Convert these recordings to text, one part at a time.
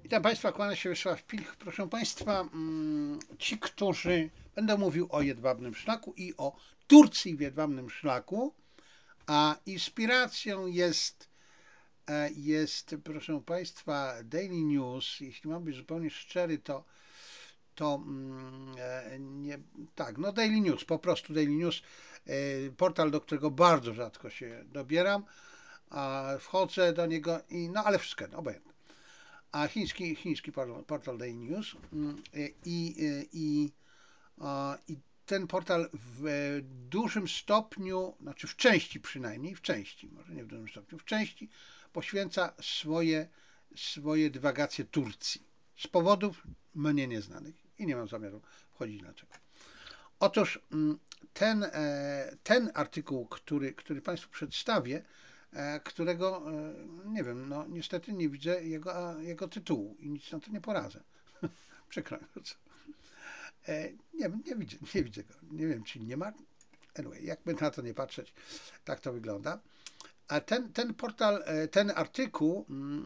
Witam Państwa, kłania się Wiesław Pilch. Proszę Państwa, ci, którzy... Będę mówił o Jedwabnym Szlaku i o Turcji w Jedwabnym Szlaku, a inspiracją jest, proszę Państwa, Daily News. Jeśli mam być zupełnie szczery, nie, tak, no Daily News, po prostu Daily News, portal, do którego bardzo rzadko się dobieram, a wchodzę do niego i, no ale wszystko, no, obojętne. A chiński portal Daily News i ten portal w dużym stopniu, znaczy w części przynajmniej, w części, może nie w dużym stopniu, w części poświęca swoje dywagacje Turcji. Z powodów mnie nieznanych i nie mam zamiaru wchodzić dlaczego. Otóż ten artykuł, który Państwu przedstawię, którego nie wiem, no niestety nie widzę jego tytułu i nic na to nie poradzę. Przykro mi bardzo. Nie widzę go. Nie wiem, czy nie ma. Anyway, jakby na to nie patrzeć, tak to wygląda. A ten portal, ten artykuł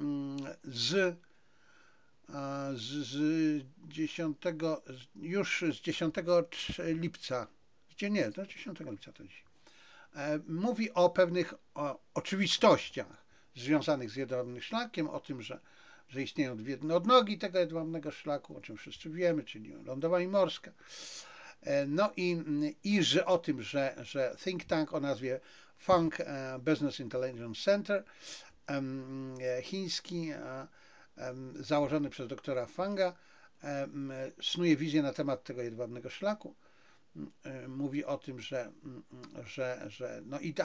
z 10, już z 10 lipca, nie, to 10 lipca to dziś, mówi o pewnych oczywistościach związanych z Jedwabnym Szlakiem, o tym, że istnieją dwie odnogi tego Jedwabnego Szlaku, o czym wszyscy wiemy, czyli lądowa i morska. No i że o tym, że think tank o nazwie Fang Business Intelligence Center, chiński, założony przez doktora Fanga, snuje wizję na temat tego Jedwabnego Szlaku. Mówi o tym, że no i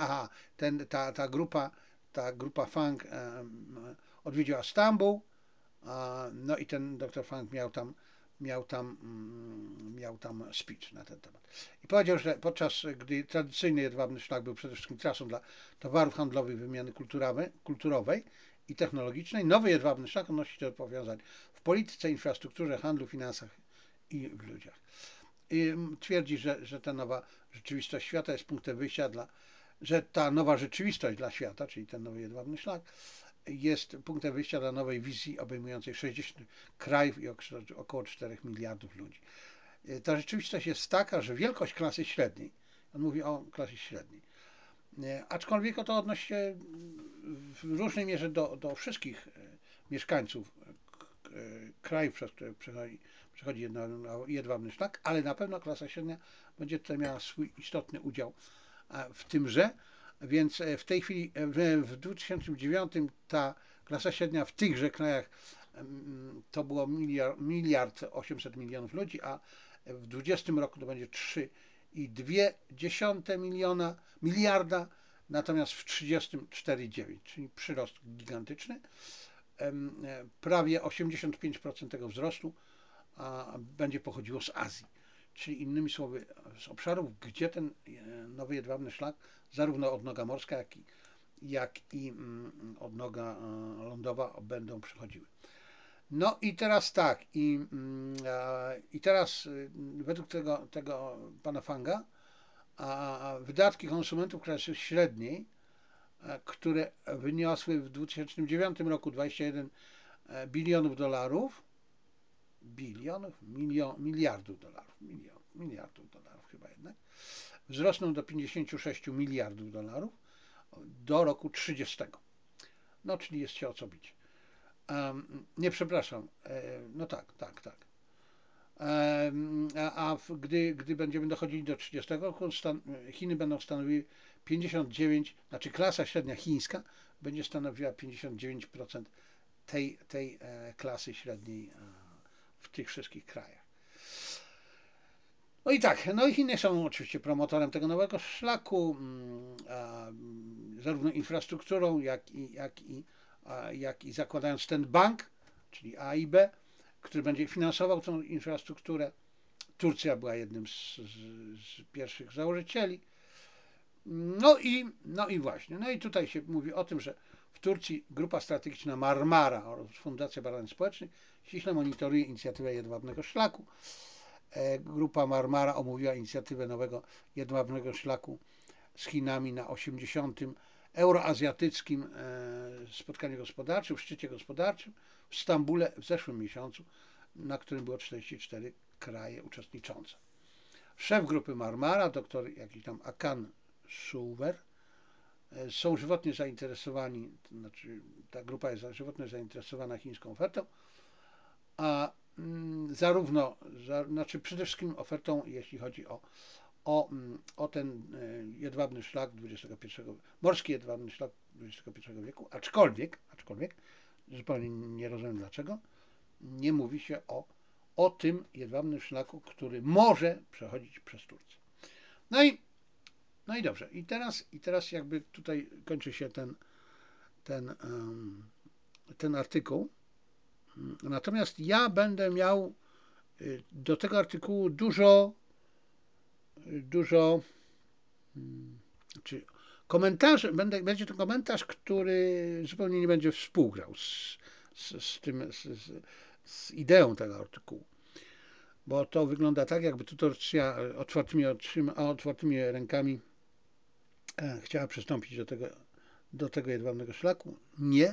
ta grupa Fang odwiedziła Stambuł, no i ten doktor Fang miał tam speech na ten temat. I powiedział, że podczas gdy tradycyjny Jedwabny Szlak był przede wszystkim trasą dla towarów handlowych wymiany kulturowej i technologicznej, nowy Jedwabny Szlak odnosi się do powiązań w polityce, infrastrukturze, handlu, finansach i w ludziach. I twierdzi, że ta nowa rzeczywistość świata jest punktem wyjścia że ta nowa rzeczywistość dla świata, czyli ten nowy Jedwabny Szlak, jest punktem wyjścia dla nowej wizji obejmującej 60 krajów i około 4 miliardów ludzi. Ta rzeczywistość jest taka, że wielkość klasy średniej, on mówi o klasie średniej, aczkolwiek to odnosi się w różnej mierze do wszystkich mieszkańców krajów, przez które przechodzi Jedwabny Szlak, ale na pewno klasa średnia będzie tutaj miała swój istotny udział w tymże, więc w tej chwili w 2009 ta klasa średnia w tychże krajach to było miliard 800 milionów ludzi, a w 2020 roku to będzie 3,2 miliarda, natomiast w 30 4,9, czyli przyrost gigantyczny. Prawie 85% tego wzrostu będzie pochodziło z Azji. Czyli innymi słowy, z obszarów, gdzie ten nowy Jedwabny Szlak, zarówno odnoga morska, jak i odnoga lądowa będą przechodziły. No i teraz tak, i teraz według tego pana Fanga, wydatki konsumentów klasy średniej, które wyniosły w 2009 roku 21 bilionów dolarów, miliardów dolarów chyba jednak, wzrosną do 56 miliardów dolarów do roku 30. No, czyli jest się o co bić. Nie, przepraszam. No tak. Gdy będziemy dochodzili do 30 roku, Chiny będą stanowiły 59, znaczy klasa średnia chińska będzie stanowiła 59% tej klasy średniej w tych wszystkich krajach. No i tak, no i Chiny są oczywiście promotorem tego nowego szlaku, zarówno infrastrukturą, jak i zakładając ten bank, czyli AIB, który będzie finansował tę infrastrukturę. Turcja była jednym z pierwszych założycieli. No i właśnie, no i tutaj się mówi o tym, że w Turcji grupa strategiczna Marmara oraz Fundacja Badań Społecznych ściśle monitoruje inicjatywę Jedwabnego Szlaku. Grupa Marmara omówiła inicjatywę nowego Jedwabnego Szlaku z Chinami na 80. Euroazjatyckim spotkaniu gospodarczym, szczycie gospodarczym, w Stambule w zeszłym miesiącu, na którym było 44 kraje uczestniczące. Szef grupy Marmara, dr jakiś tam Akan Szuwer, są żywotnie zainteresowani, to znaczy ta grupa jest żywotnie zainteresowana chińską ofertą, a znaczy przede wszystkim ofertą, jeśli chodzi o ten jedwabny szlak morski jedwabny szlak XXI wieku, aczkolwiek, zupełnie nie rozumiem dlaczego, nie mówi się o tym jedwabnym szlaku, który może przechodzić przez Turcję. No i dobrze. I teraz jakby tutaj kończy się ten artykuł. Natomiast ja będę miał do tego artykułu dużo znaczy komentarzy, będzie to komentarz, który zupełnie nie będzie współgrał z ideą tego artykułu. Bo to wygląda tak, jakby tu Turcja otwartymi rękami chciała przystąpić do tego jedwabnego szlaku. Nie.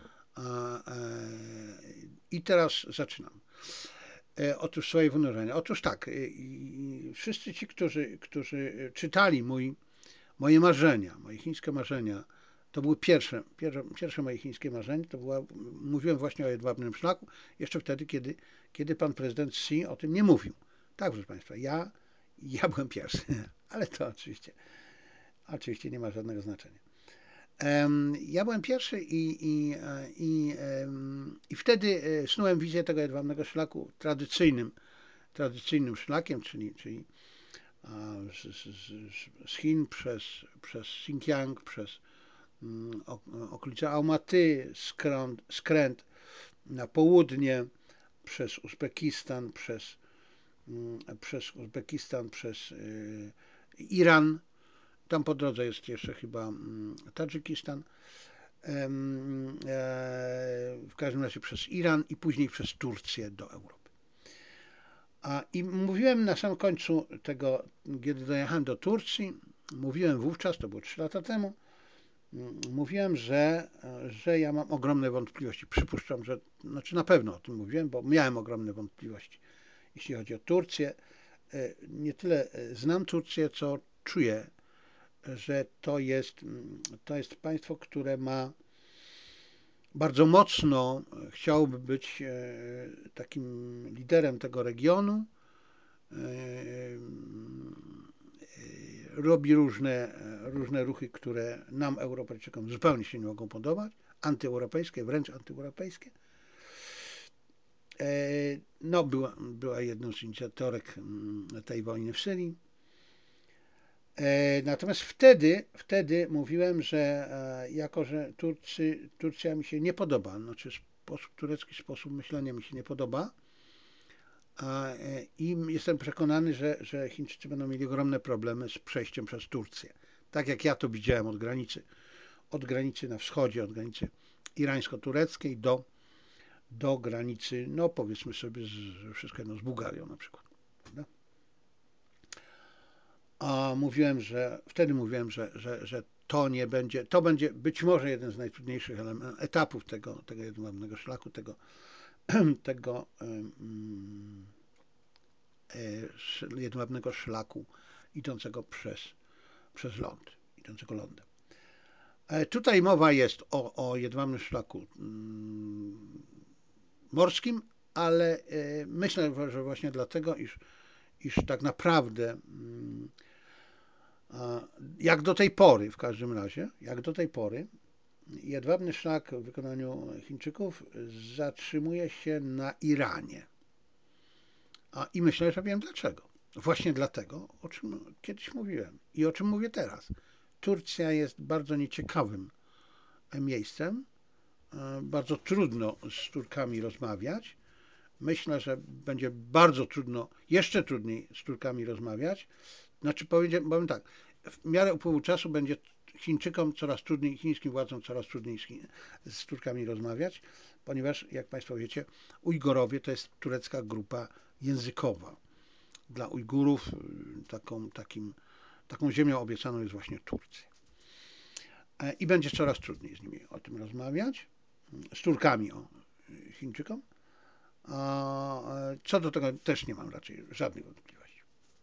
I teraz zaczynam. Otóż swoje wynurzenie. Otóż tak, wszyscy ci, którzy czytali moje marzenia, moje chińskie marzenia, to były pierwsze moje chińskie marzenie, mówiłem właśnie o jedwabnym szlaku, jeszcze wtedy, kiedy pan prezydent Xi o tym nie mówił. Tak, proszę państwa, ja byłem pierwszy, ale to oczywiście nie ma żadnego znaczenia. Ja byłem pierwszy i wtedy snułem wizję tego jedwabnego szlaku tradycyjnym szlakiem, czyli z Chin przez Xinjiang, przez okolice Almaty, skręt na południe, przez Uzbekistan, przez Iran. Tam po drodze jest jeszcze chyba Tadżykistan. W każdym razie przez Iran i później przez Turcję do Europy. I mówiłem na samym końcu tego, kiedy dojechałem do Turcji, mówiłem wówczas, to było 3 lata temu, mówiłem, że ja mam ogromne wątpliwości. Przypuszczam, że, znaczy na pewno o tym mówiłem, bo miałem ogromne wątpliwości, jeśli chodzi o Turcję. Nie tyle znam Turcję, co czuję, że to jest państwo, które ma bardzo mocno, chciałoby być takim liderem tego regionu, robi różne ruchy, które nam, Europejczykom, zupełnie się nie mogą podobać, antyeuropejskie, wręcz antyeuropejskie. No, była jedną z inicjatorek tej wojny w Syrii. Natomiast wtedy mówiłem, że jako, że Turcja mi się nie podoba, znaczy turecki sposób myślenia mi się nie podoba, i jestem przekonany, że Chińczycy będą mieli ogromne problemy z przejściem przez Turcję. Tak jak ja to widziałem od granicy na wschodzie, od granicy irańsko-tureckiej do granicy, no powiedzmy sobie, wszystko jedno, z Bułgarią na przykład. Prawda? A wtedy mówiłem, że to nie będzie, to będzie być może jeden z najtrudniejszych etapów tego jedwabnego szlaku, tego jedwabnego szlaku idącego przez ląd, idącego lądem. Tutaj mowa jest o jedwabnym szlaku morskim, ale myślę, że właśnie dlatego, iż tak naprawdę jak do tej pory, w każdym razie, jedwabny szlak w wykonaniu Chińczyków zatrzymuje się na Iranie. I myślę, że wiem dlaczego. Właśnie dlatego, o czym kiedyś mówiłem i o czym mówię teraz. Turcja jest bardzo nieciekawym miejscem. Bardzo trudno z Turkami rozmawiać. Myślę, że będzie bardzo trudno, jeszcze trudniej z Turkami rozmawiać. Znaczy powiem tak, w miarę upływu czasu będzie Chińczykom coraz trudniej, chińskim władzom coraz trudniej z Turkami rozmawiać, ponieważ, jak Państwo wiecie, Ujgorowie to jest turecka grupa językowa. Dla Ujgurów taką ziemią obiecaną jest właśnie Turcja. I będzie coraz trudniej z nimi o tym rozmawiać, z Turkami Chińczykom. A co do tego też nie mam raczej żadnych wątpliwości.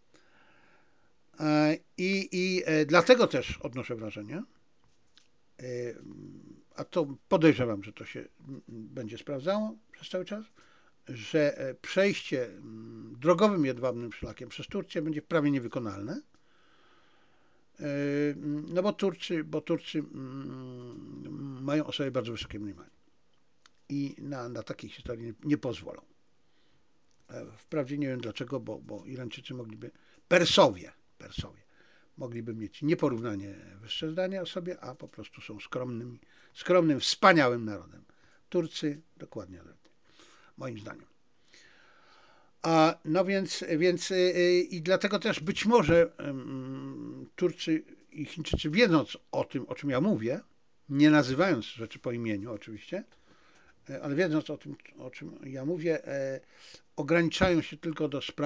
Dlatego też odnoszę wrażenie, a to podejrzewam, że to się będzie sprawdzało przez cały czas, że przejście drogowym jedwabnym szlakiem przez Turcję będzie prawie niewykonalne. No bo Turcy mają o sobie bardzo wysokie mniemanie i na takiej historii nie pozwolą. Wprawdzie nie wiem dlaczego, bo Irańczycy mogliby, Persowie mogliby mieć nieporównanie wyższe zdanie o sobie, a po prostu są skromnym, wspaniałym narodem. Turcy dokładnie odwrotnie, moim zdaniem. No więc i dlatego też być może Turcy i Chińczycy, wiedząc o tym, o czym ja mówię, nie nazywając rzeczy po imieniu oczywiście, ale wiedząc o tym, o czym ja mówię, ograniczają się tylko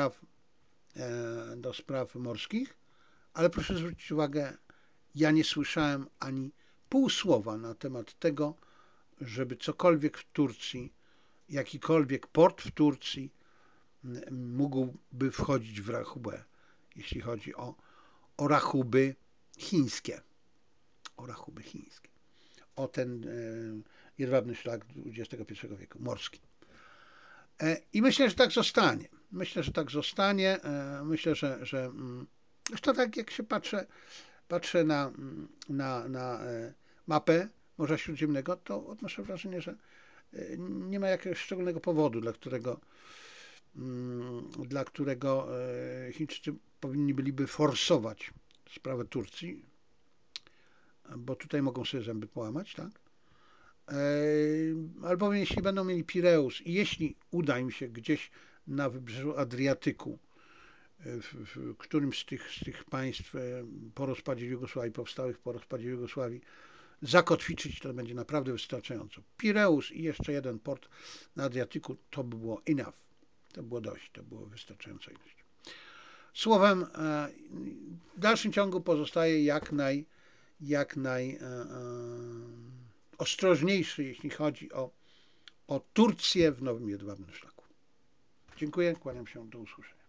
do spraw morskich, ale proszę zwrócić uwagę, ja nie słyszałem ani pół słowa na temat tego, żeby cokolwiek w Turcji, jakikolwiek port w Turcji mógłby wchodzić w rachubę, jeśli chodzi o rachuby chińskie. O ten jedwabny szlak XXI wieku, morski. I myślę, że tak zostanie. Myślę, że zresztą tak jak się patrzę na mapę Morza Śródziemnego, to odnoszę wrażenie, że nie ma jakiegoś szczególnego powodu, dla którego Chińczycy powinni byliby forsować sprawę Turcji, bo tutaj mogą sobie zęby połamać, tak? Albowiem jeśli będą mieli Pireus i jeśli uda im się gdzieś na wybrzeżu Adriatyku, w którymś z tych państw po rozpadzie Jugosławii, powstałych po rozpadzie Jugosławii, zakotwiczyć, to będzie naprawdę wystarczająco. Pireus i jeszcze jeden port na Adriatyku, to by było enough. To było dość, to było wystarczająca ilość. Słowem, w dalszym ciągu pozostaje jak naj ostrożniejszy, jeśli chodzi o Turcję w Nowym Jedwabnym Szlaku. Dziękuję, kłaniam się, do usłyszenia.